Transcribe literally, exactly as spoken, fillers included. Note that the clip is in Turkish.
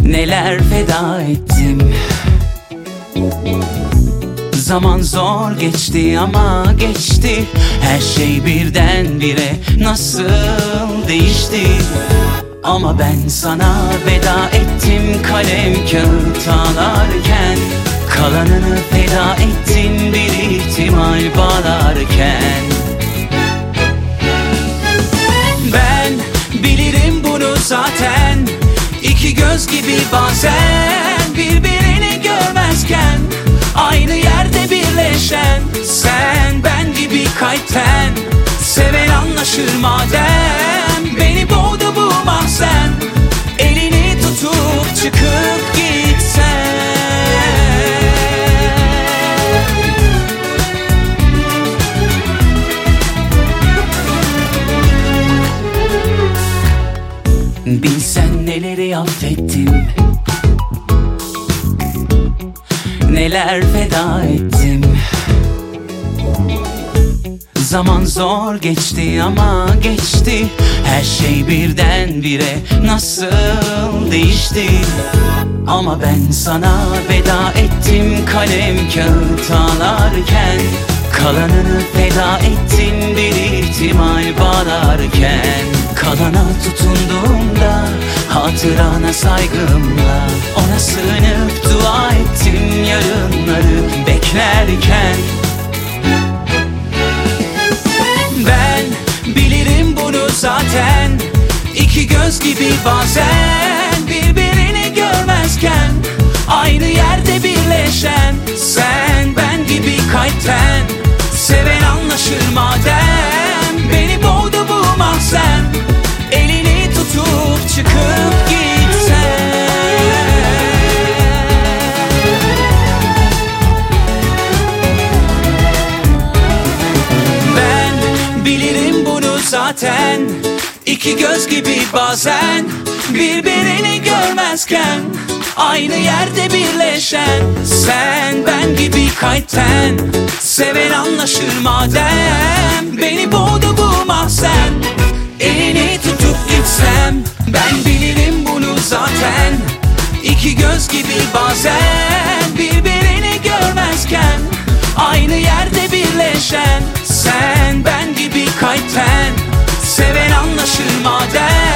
Neler feda ettim. Zaman zor geçti ama geçti. Her şey birdenbire nasıl değişti. Ama ben sana veda ettim kalem kağıt ağlarken. Kalanını feda ettin bir ihtimal bağlarken. Ben bilirim bunu zaten. İki göz gibi bazen birbirini görmezken aynı yerde birleşen. Sen ben gibi kalpten seven anlaşır madem. Beni boğdu bu mahzen. Elini tutup çıkıp gitsen. Bilsen neleri affettim. Neler feda ettim. Zaman zor geçti ama geçti. Her şey birdenbire nasıl değişti. Ama ben sana veda ettim kalem kağıt ağlarken. Kalanını feda ettin bir ihtimal bağlarken. Kalana tutunduğumda hatırana saygımla ona sığınıp dua ettim yarınları beklerken. Ben bilirim bunu zaten. İki göz gibi bazen birbirini görmezken aynı yerde birleşen. Sen ben gibi kalpten seven anlaşır madem. Beni boğdu bu mahzen. Elini tutup çıkıp gitsen. Ben bilirim bunu zaten. İki göz gibi bazen birbirini görmezken aynı yerde birleşen. Sen ben gibi kalpten seven anlaşır madem. Beni boğdu bu mahzen. Elini tutup gitsem. Ben bilirim bunu zaten. İki göz gibi bazen birbirini görmezken aynı yerde birleşen. Sen ben gibi kalpten seven anlaşır madem.